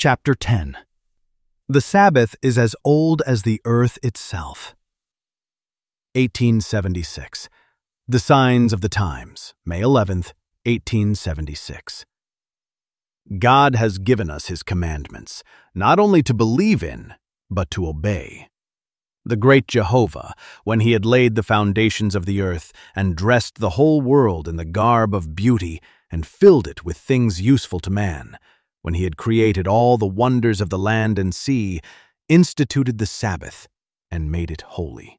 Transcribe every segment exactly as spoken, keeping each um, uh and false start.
Chapter ten. The Sabbath is as old as the earth itself. eighteen seventy-six. The Signs of the Times, May eleventh, eighteen seventy-six. God has given us His commandments, not only to believe in, but to obey. The great Jehovah, when He had laid the foundations of the earth and dressed the whole world in the garb of beauty and filled it with things useful to man, when He had created all the wonders of the land and sea, instituted the Sabbath and made it holy.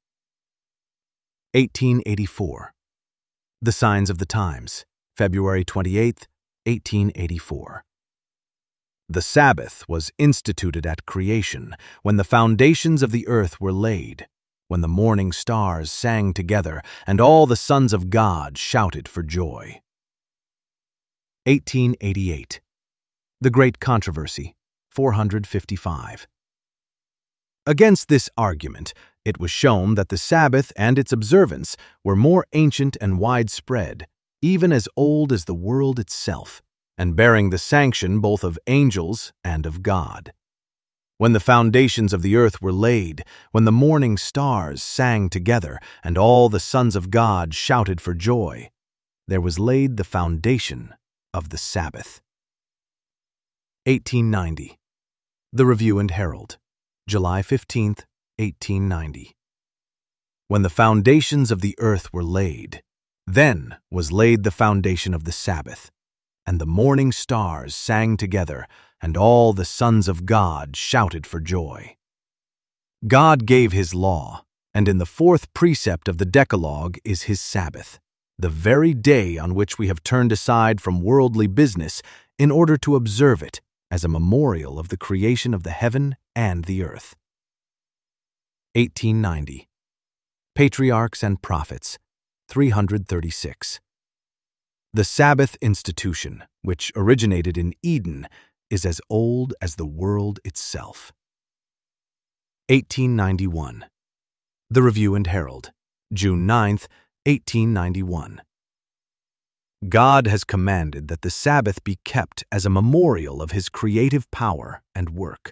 eighteen eighty-four. The Signs of the Times, February twenty-eighth, eighteen eighty-four. The Sabbath was instituted at creation, when the foundations of the earth were laid, when the morning stars sang together and all the sons of God shouted for joy. eighteen eighty-eight. The Great Controversy, four hundred fifty-five. Against this argument, it was shown that the Sabbath and its observance were more ancient and widespread, even as old as the world itself, and bearing the sanction both of angels and of God. When the foundations of the earth were laid, when the morning stars sang together and all the sons of God shouted for joy, there was laid the foundation of the Sabbath. eighteen ninety. The Review and Herald, July fifteenth, eighteen ninety. When the foundations of the earth were laid, then was laid the foundation of the Sabbath, and the morning stars sang together, and all the sons of God shouted for joy. God gave His law, and in the fourth precept of the Decalogue is His Sabbath, the very day on which we have turned aside from worldly business in order to observe it as a memorial of the creation of the heaven and the earth. eighteen ninety. Patriarchs and Prophets, three hundred thirty-six. The Sabbath institution, which originated in Eden, is as old as the world itself. eighteen ninety-one. The Review and Herald, June ninth, eighteen ninety-one. God has commanded that the Sabbath be kept as a memorial of His creative power and work.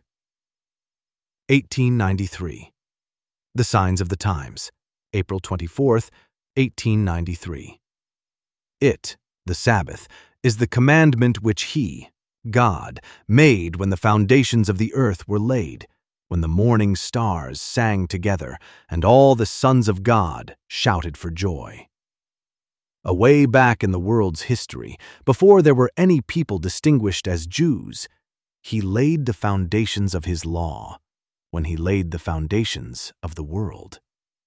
eighteen ninety-three. The Signs of the Times, April twenty-fourth, eighteen ninety-three. It, the Sabbath, is the commandment which He, God, made when the foundations of the earth were laid, when the morning stars sang together and all the sons of God shouted for joy. Away back in the world's history, before there were any people distinguished as Jews, He laid the foundations of His law, when He laid the foundations of the world.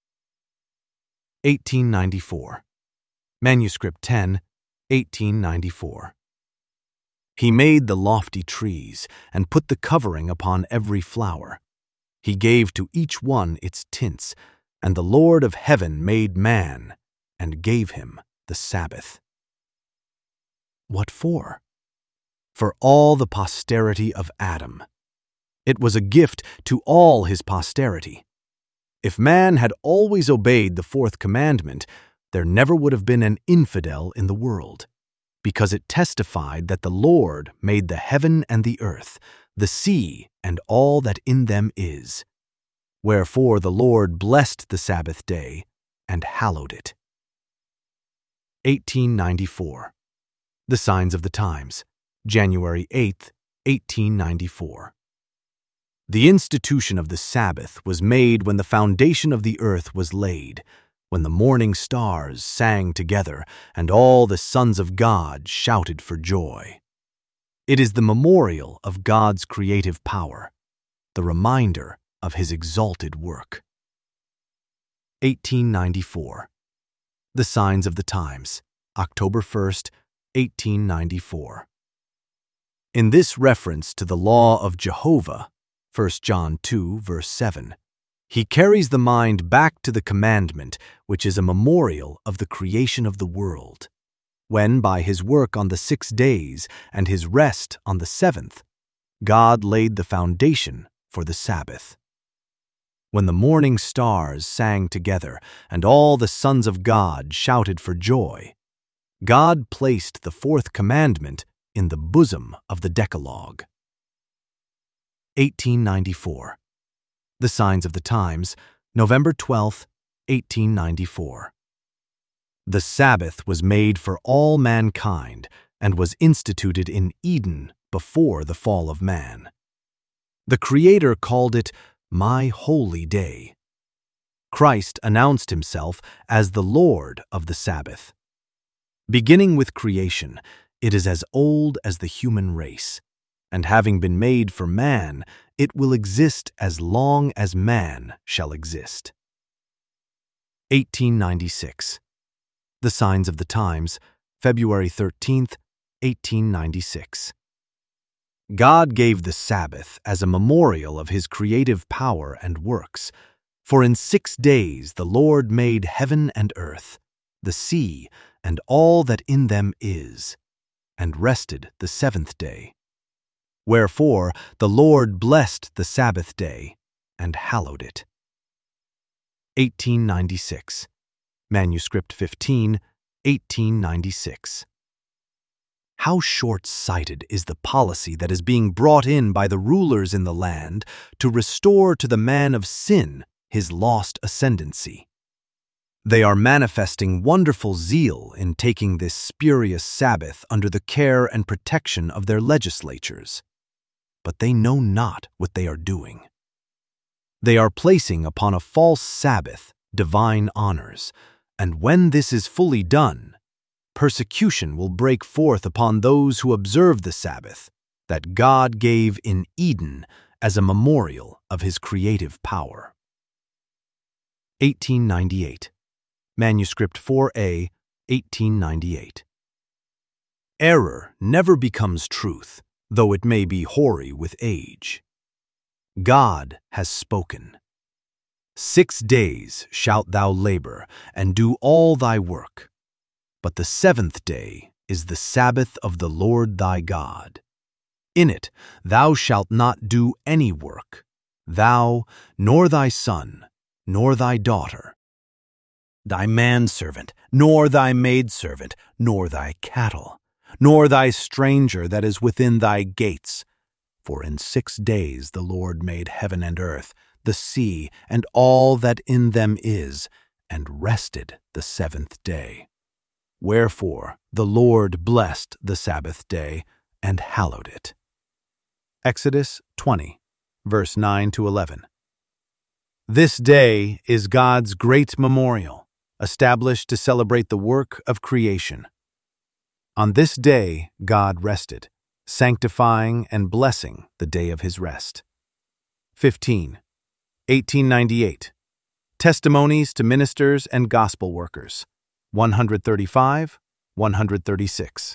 eighteen ninety-four. Manuscript ten, eighteen ninety-four. He made the lofty trees, and put the covering upon every flower. He gave to each one its tints, and the Lord of heaven made man, and gave him the Sabbath. What for? For all the posterity of Adam. It was a gift to all his posterity. If man had always obeyed the fourth commandment, there never would have been an infidel in the world, because it testified that the Lord made the heaven and the earth, the sea and all that in them is. Wherefore the Lord blessed the Sabbath day and hallowed it. eighteen ninety-four. The Signs of the Times, January eighth, eighteen ninety-four. The institution of the Sabbath was made when the foundation of the earth was laid, when the morning stars sang together and all the sons of God shouted for joy. It is the memorial of God's creative power, the reminder of His exalted work. eighteen ninety-four. The Signs of the Times, October first, eighteen ninety-four. In this reference to the law of Jehovah, First John two, verse seven, He carries the mind back to the commandment, which is a memorial of the creation of the world, when by His work on the six days and His rest on the seventh, God laid the foundation for the Sabbath. When the morning stars sang together and all the sons of God shouted for joy, God placed the fourth commandment in the bosom of the Decalogue. eighteen ninety-four. The Signs of the Times, November twelfth, eighteen ninety-four. The Sabbath was made for all mankind and was instituted in Eden before the fall of man. The Creator called it my holy day. Christ announced himself as the Lord of the Sabbath. Beginning with creation, it is as old as the human race, and having been made for man, it will exist as long as man shall exist. eighteen ninety-six. The Signs of the Times, February thirteenth, eighteen ninety-six. God gave the Sabbath as a memorial of his creative power and works. For in six days the Lord made heaven and earth, the sea, and all that in them is, and rested the seventh day. Wherefore the Lord blessed the Sabbath day, and hallowed it. eighteen ninety-six. Manuscript fifteen, eighteen ninety-six. How short-sighted is the policy that is being brought in by the rulers in the land to restore to the man of sin his lost ascendancy. They are manifesting wonderful zeal in taking this spurious Sabbath under the care and protection of their legislatures, but they know not what they are doing. They are placing upon a false Sabbath divine honors, and when this is fully done, persecution will break forth upon those who observe the Sabbath that God gave in Eden as a memorial of his creative power. eighteen ninety-eight. Manuscript four A, eighteen ninety-eight. Error never becomes truth, though it may be hoary with age. God has spoken. Six days shalt thou labor, and do all thy work. But the seventh day is the Sabbath of the Lord thy God. In it thou shalt not do any work, thou, nor thy son, nor thy daughter, thy manservant, nor thy maidservant, nor thy cattle, nor thy stranger that is within thy gates. For in six days the Lord made heaven and earth, the sea, and all that in them is, and rested the seventh day. Wherefore the Lord blessed the Sabbath day, and hallowed it. Exodus twenty, verse nine to eleven. This day is God's great memorial, established to celebrate the work of creation. On this day God rested, sanctifying and blessing the day of his rest. fifteen. eighteen ninety-eight. Testimonies to Ministers and Gospel Workers, one thirty-five, one thirty-six.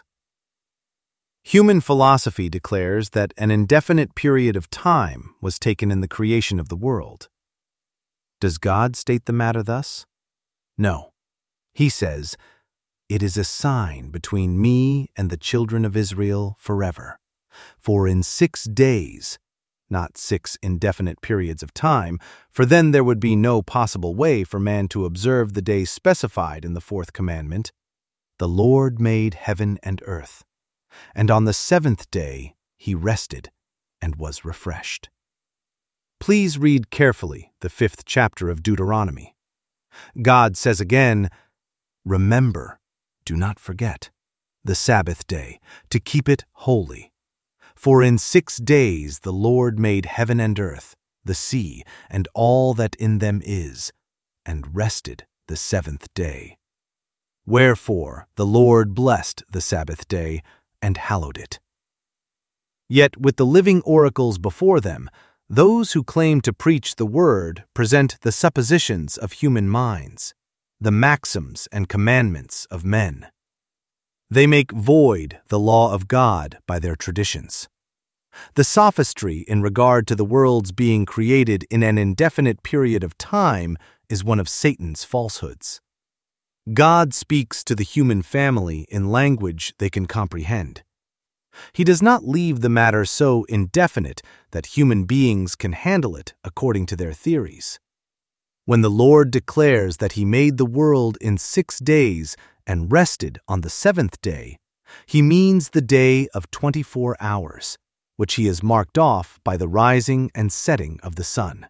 Human philosophy declares that an indefinite period of time was taken in the creation of the world. Does God state the matter thus? No. He says, "It is a sign between me and the children of Israel forever. For in six days," not six indefinite periods of time, for then there would be no possible way for man to observe the day specified in the fourth commandment, "The Lord made heaven and earth, and on the seventh day he rested and was refreshed." Please read carefully the fifth chapter of Deuteronomy. God says again, "Remember, do not forget, the Sabbath day, to keep it holy. For in six days the Lord made heaven and earth, the sea, and all that in them is, and rested the seventh day. Wherefore the Lord blessed the Sabbath day, and hallowed it." Yet with the living oracles before them, those who claim to preach the word present the suppositions of human minds, the maxims and commandments of men. They make void the law of God by their traditions. The sophistry in regard to the world's being created in an indefinite period of time is one of Satan's falsehoods. God speaks to the human family in language they can comprehend. He does not leave the matter so indefinite that human beings can handle it according to their theories. When the Lord declares that he made the world in six days and rested on the seventh day, he means the day of twenty-four hours, which he has marked off by the rising and setting of the sun.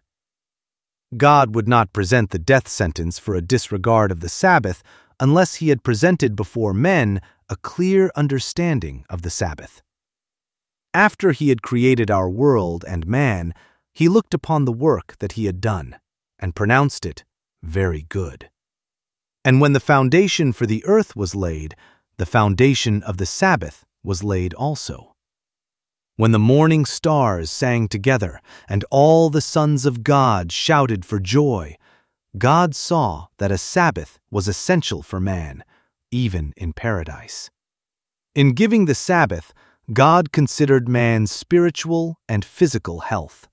God would not present the death sentence for a disregard of the Sabbath unless he had presented before men a clear understanding of the Sabbath. After he had created our world and man, he looked upon the work that he had done and pronounced it very good. And when the foundation for the earth was laid, the foundation of the Sabbath was laid also. When the morning stars sang together and all the sons of God shouted for joy, God saw that a Sabbath was essential for man, even in paradise. In giving the Sabbath, God considered man's spiritual and physical health.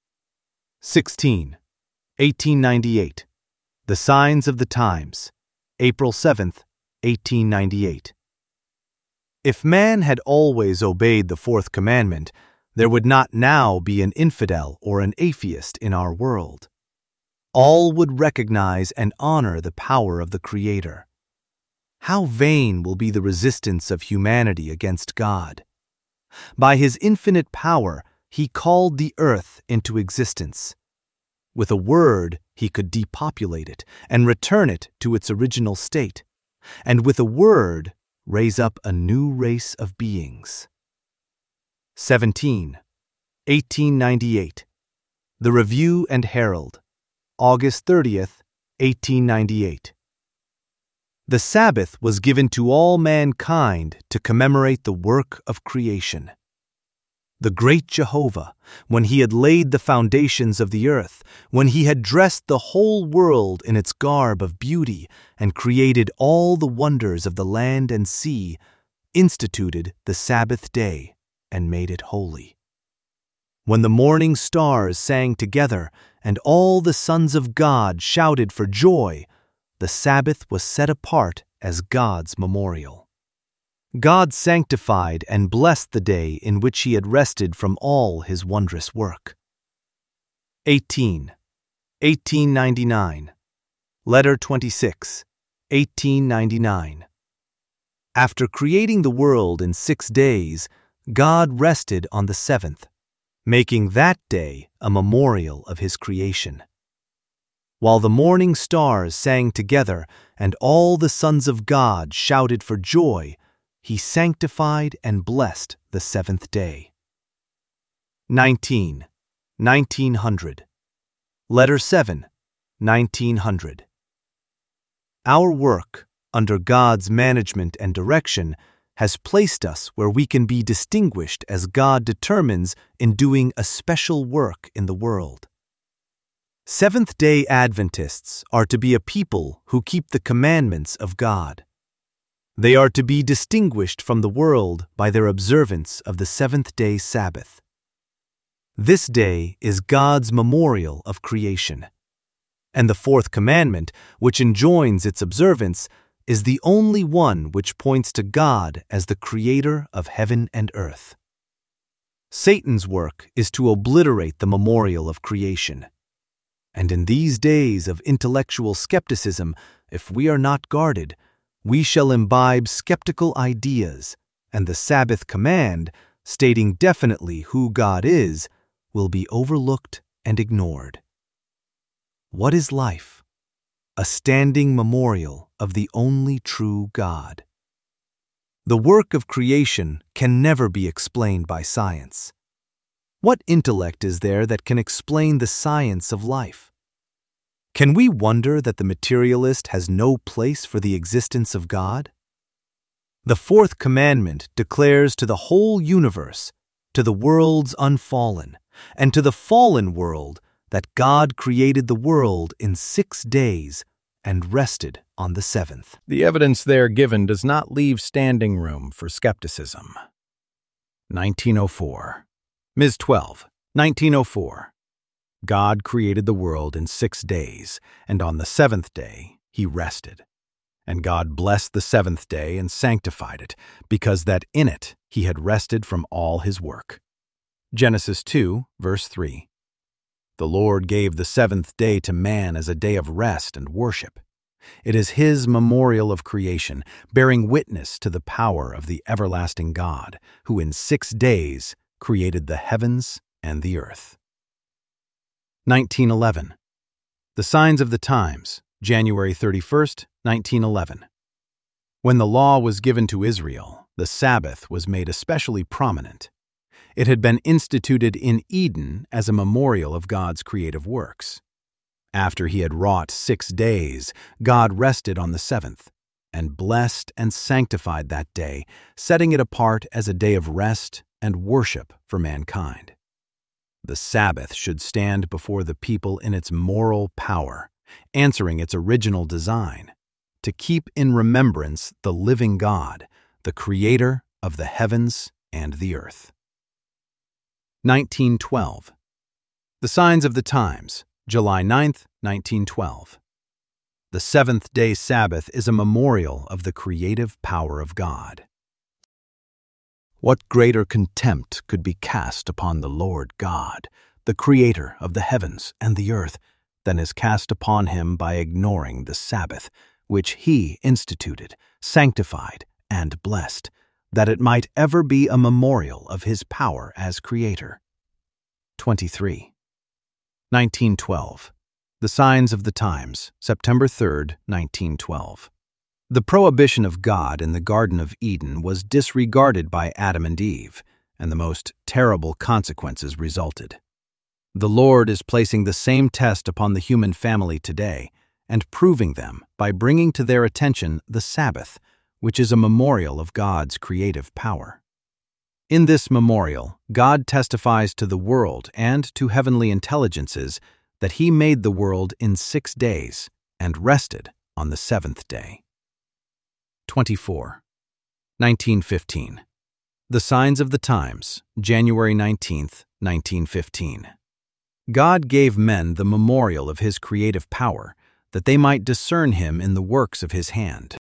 sixteen. eighteen ninety-eight. The Signs of the Times, April seventh, eighteen ninety-eight. If man had always obeyed the fourth commandment, there would not now be an infidel or an atheist in our world. All would recognize and honor the power of the Creator. How vain will be the resistance of humanity against God. By his infinite power, he called the earth into existence. With a word, he could depopulate it and return it to its original state, and with a word, raise up a new race of beings. seventeen. eighteen ninety-eight. The Review and Herald, August thirtieth, eighteen ninety-eight. The Sabbath was given to all mankind to commemorate the work of creation. The great Jehovah, when he had laid the foundations of the earth, when he had dressed the whole world in its garb of beauty and created all the wonders of the land and sea, instituted the Sabbath day and made it holy. When the morning stars sang together and all the sons of God shouted for joy, the Sabbath was set apart as God's memorial. God sanctified and blessed the day in which he had rested from all his wondrous work. eighteen. eighteen ninety-nine. Letter twenty-six, eighteen ninety-nine. After creating the world in six days, God rested on the seventh, making that day a memorial of his creation. While the morning stars sang together and all the sons of God shouted for joy, he sanctified and blessed the seventh day. nineteen. nineteen hundred. Letter seven, nineteen hundred. Our work, under God's management and direction, has placed us where we can be distinguished as God determines in doing a special work in the world. Seventh-day Adventists are to be a people who keep the commandments of God. They are to be distinguished from the world by their observance of the seventh-day Sabbath. This day is God's memorial of creation, and the fourth commandment, which enjoins its observance, is the only one which points to God as the creator of heaven and earth. Satan's work is to obliterate the memorial of creation. And in these days of intellectual skepticism, if we are not guarded, we shall imbibe skeptical ideas, and the Sabbath command, stating definitely who God is, will be overlooked and ignored. What is life? A standing memorial of the only true God. The work of creation can never be explained by science. What intellect is there that can explain the science of life? Can we wonder that the materialist has no place for the existence of God? The fourth commandment declares to the whole universe, to the worlds unfallen, and to the fallen world that God created the world in six days and rested on the seventh. The evidence there given does not leave standing room for skepticism. nineteen oh four. Ms twelve, nineteen oh four. God created the world in six days, and on the seventh day he rested. And God blessed the seventh day and sanctified it, because that in it he had rested from all his work. Genesis two, verse three. The Lord gave the seventh day to man as a day of rest and worship. It is his memorial of creation, bearing witness to the power of the everlasting God, who in six days created the heavens and the earth. nineteen eleven. The Signs of the Times, January thirty-first, nineteen eleven. When the law was given to Israel, the Sabbath was made especially prominent. It had been instituted in Eden as a memorial of God's creative works. After he had wrought six days, God rested on the seventh, and blessed and sanctified that day, setting it apart as a day of rest and worship for mankind. The Sabbath should stand before the people in its moral power, answering its original design, to keep in remembrance the living God, the Creator of the heavens and the earth. nineteen twelve. The Signs of the Times, July ninth, nineteen twelve. The seventh-day Sabbath is a memorial of the creative power of God. What greater contempt could be cast upon the Lord God, the Creator of the heavens and the earth, than is cast upon him by ignoring the Sabbath, which he instituted, sanctified, and blessed, that it might ever be a memorial of his power as Creator. twenty-three. nineteen twelve. The Signs of the Times, September third, nineteen twelve. The prohibition of God in the Garden of Eden was disregarded by Adam and Eve, and the most terrible consequences resulted. The Lord is placing the same test upon the human family today, and proving them by bringing to their attention the Sabbath, which is a memorial of God's creative power. In this memorial, God testifies to the world and to heavenly intelligences that he made the world in six days and rested on the seventh day. twenty-four. nineteen fifteen. The Signs of the Times, January nineteenth, nineteen fifteen. God gave men the memorial of his creative power, that they might discern him in the works of his hand.